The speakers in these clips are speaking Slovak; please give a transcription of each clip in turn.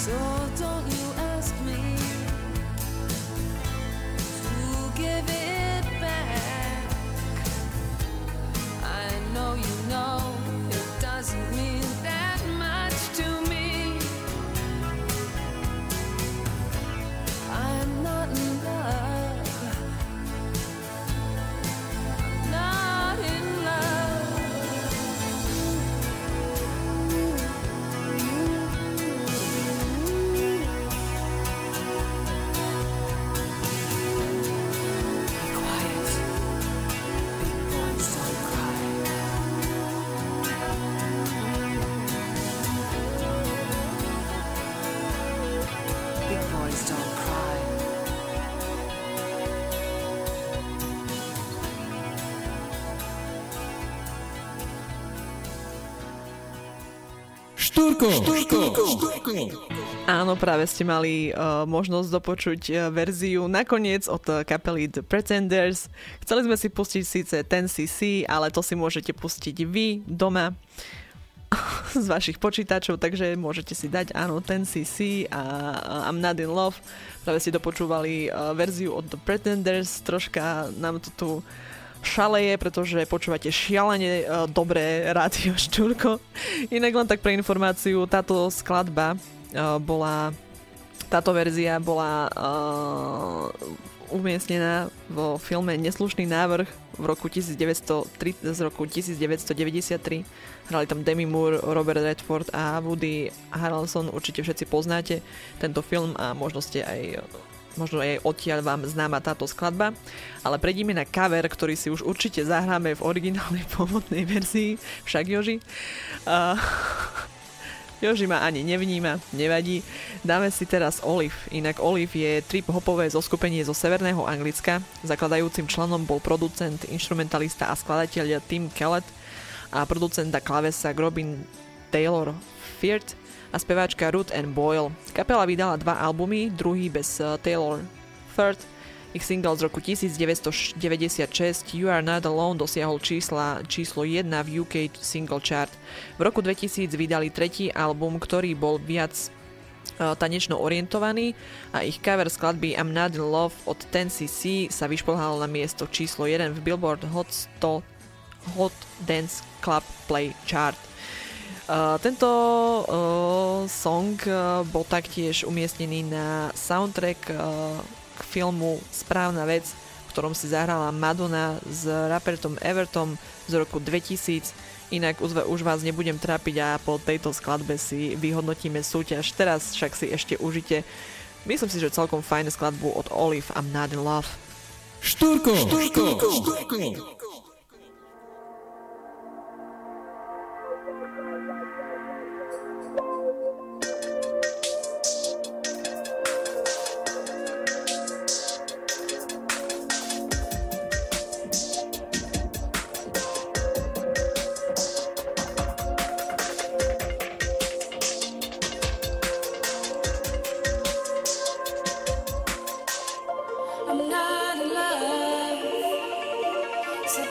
So don't you ask me to give it back. I know you know it doesn't mean that much to me. I'm not in love. I'm not in love. Be quiet. Big boys don't cry. Big boys don't cry. Áno, práve ste mali možnosť dopočuť verziu nakoniec od kapely The Pretenders. Chceli sme si pustiť síce 10cc, ale to si môžete pustiť vy doma z vašich počítačov, takže môžete si dať áno 10cc a I'm Not in Love. Práve ste dopočúvali verziu od The Pretenders. Troška nám to tu šaleje, pretože počúvate šialene dobré rádio Štúrko. Inak len tak pre informáciu, táto skladba táto verzia bola umiestnená vo filme Neslušný návrh z roku 1993. Hrali tam Demi Moore, Robert Redford a Woody Harrelson. Určite všetci poznáte tento film a možno aj odtiaľ vám známa táto skladba. Ale prejdime na cover, ktorý si už určite zahráme v originálnej pôvodnej verzii. Však Joži? Joži ma ani nevníma, nevadí. Dáme si teraz Olive. Inak Olive je trip-hopové zoskupenie zo severného Anglicka. Zakladajúcim členom bol producent, instrumentalista a skladateľ Tim Kellett a producenta klávesa Robin Taylor Firth a speváčka Ruth Ann Boyle. Kapela vydala 2 albumy, druhý bez Taylor Firth. Ich single z roku 1996 You Are Not Alone dosiahol číslo 1 v UK single chart. V roku 2000 vydali tretí album, ktorý bol viac tanečno orientovaný a ich cover skladby I'm Not in Love od 10cc sa vyšplhal na miesto číslo 1 v Billboard Hot Dance Club Play chart. Tento song bol taktiež umiestnený na soundtrack k filmu Správna vec, v ktorom si zahrala Madonna s raperom Evertom z roku 2000. Inak už vás nebudem trápiť a po tejto skladbe si vyhodnotíme súťaž. Teraz však si ešte užite, myslím si, že celkom fajn skladbu od Olive I'm Not in Love. Štúrko. I'm not in love. So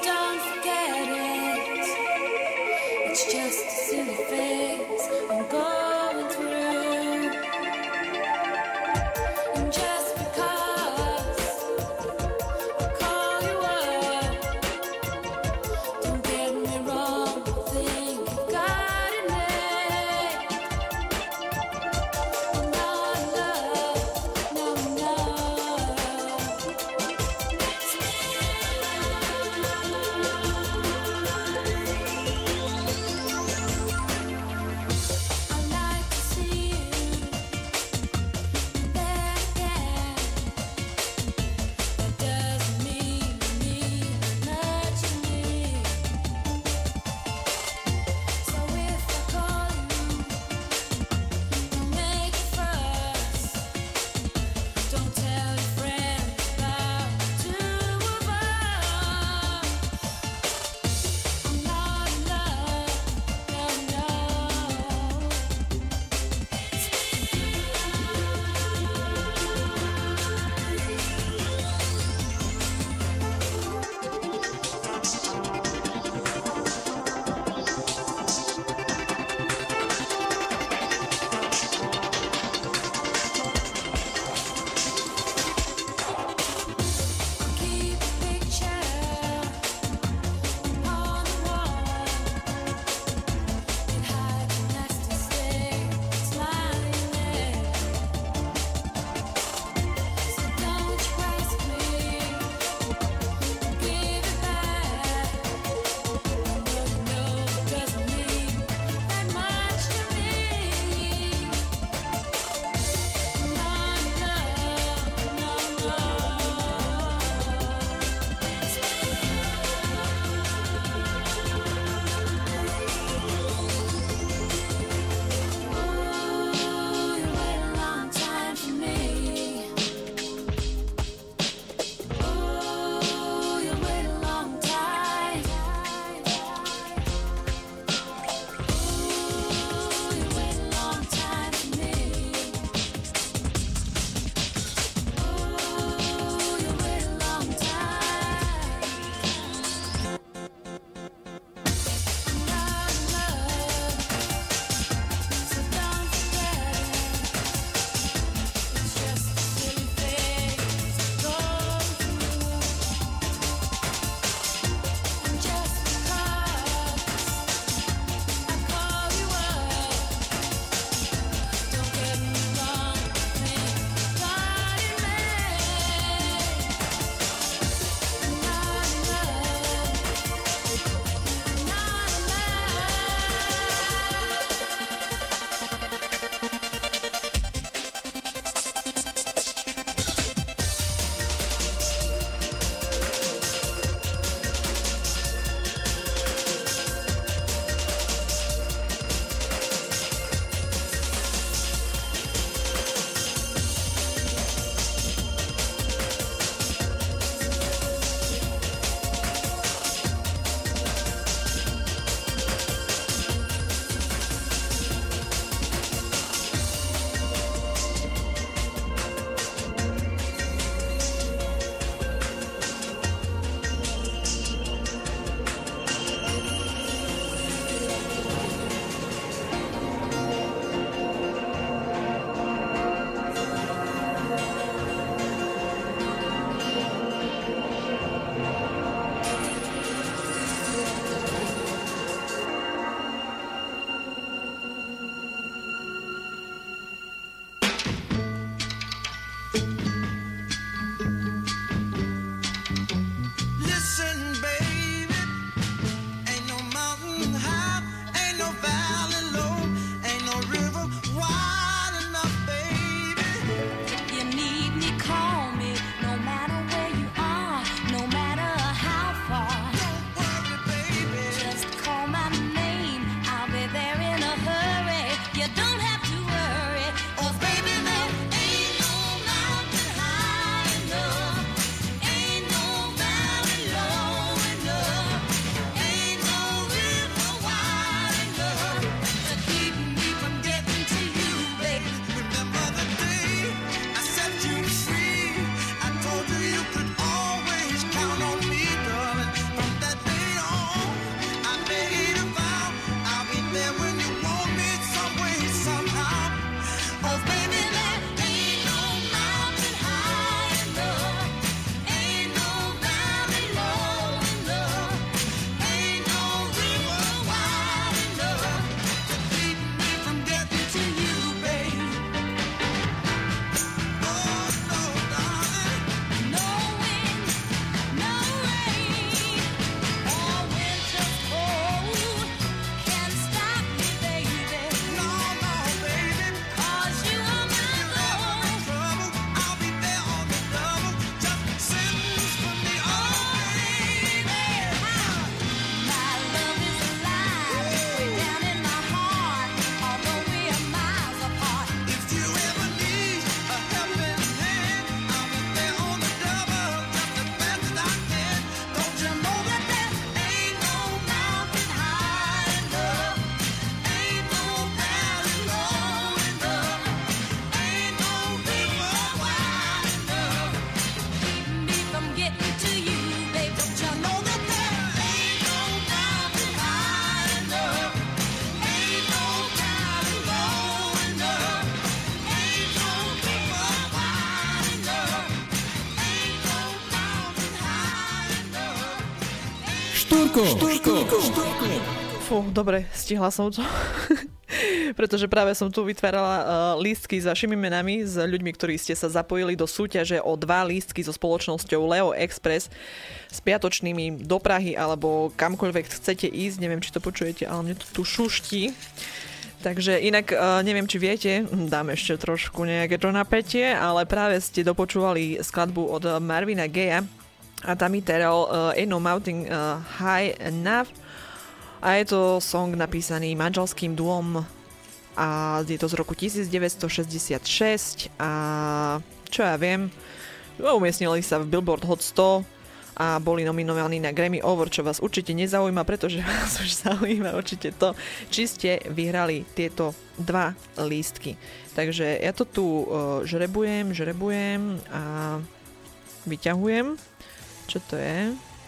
Fú, dobre, stihla som to. Pretože práve som tu vytvárala lístky s vašimi menami, s ľuďmi, ktorí ste sa zapojili do súťaže o 2 lístky so spoločnosťou Leo Express s piatočnými do Prahy alebo kamkoľvek chcete ísť. Neviem, či to počujete, ale mne to tu šuští. Takže inak neviem, či viete, dám ešte trošku nejaké to napätie, ale práve ste dopočúvali skladbu od Marvina Gaye a tam terel Ain't No Mountain High Enough. A je to song napísaný manželským duom a je to z roku 1966 a čo ja viem, umiestnili sa v Billboard Hot 100 a boli nominovaní na Grammy Award, čo vás určite nezaujíma, pretože vás už zaujíma určite to, či ste vyhrali tieto 2 lístky. Takže ja to tu žrebujem a vyťahujem. Čo to je?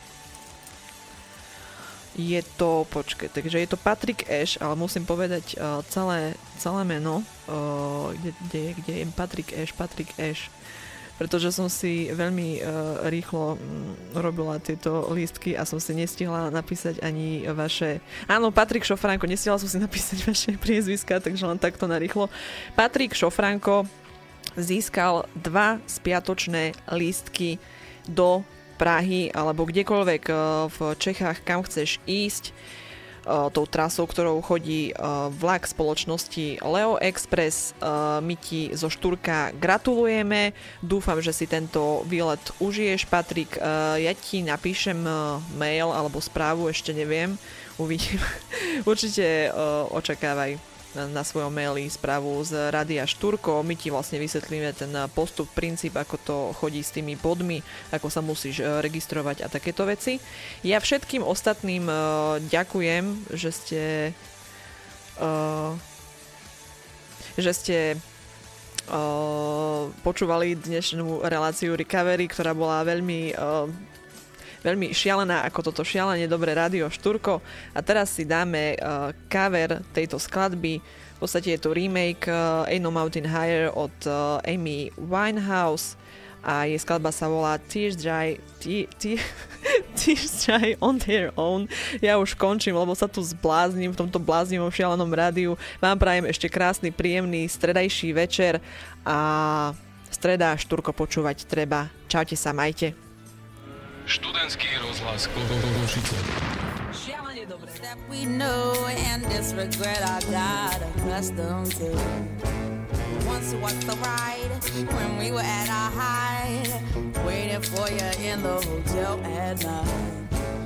Je to, takže je to Patrick Ash, ale musím povedať celé meno, kde je Patrick Ash, pretože som si veľmi rýchlo robila tieto lístky a som si nestihla napísať ani vaše... Áno, Patrik Šofránko, nestihla som si napísať vaše priezviská, takže len takto narýchlo. Patrik Šofránko získal 2 spiatočné lístky do Prahy alebo kdekoľvek v Čechách, kam chceš ísť tou trasou, ktorou chodí vlak spoločnosti Leo Express. My ti zo Štúrka gratulujeme. Dúfam, že si tento výlet užiješ, Patrik. Ja ti napíšem mail alebo správu, ešte neviem. Uvidím. Určite očakávaj na svojom maili správu z Rádia Štúrko. My ti vlastne vysvetlíme ten postup, princíp, ako to chodí s tými bodmi, ako sa musíš registrovať a takéto veci. Ja všetkým ostatným ďakujem, že ste počúvali dnešnú reláciu Recovery, ktorá bola veľmi šialená, ako toto šialene dobré Rádio Štúrko. A teraz si dáme cover tejto skladby. V podstate je to remake Ain't No Mountain Higher od Amy Winehouse a jej skladba sa volá Tears Dry on Their Own. Ja už končím, lebo sa tu zbláznim v tomto bláznivom šialenom rádiu. Vám prajem ešte krásny, príjemný stredajší večer a streda Štúrko počúvať treba. Čaute sa, majte. Študentský rozhlas Košice. Šialene dobre. That we know and this regret I got accustomed to. Once was the ride when we were at our height, waiting for you in the hotel at night.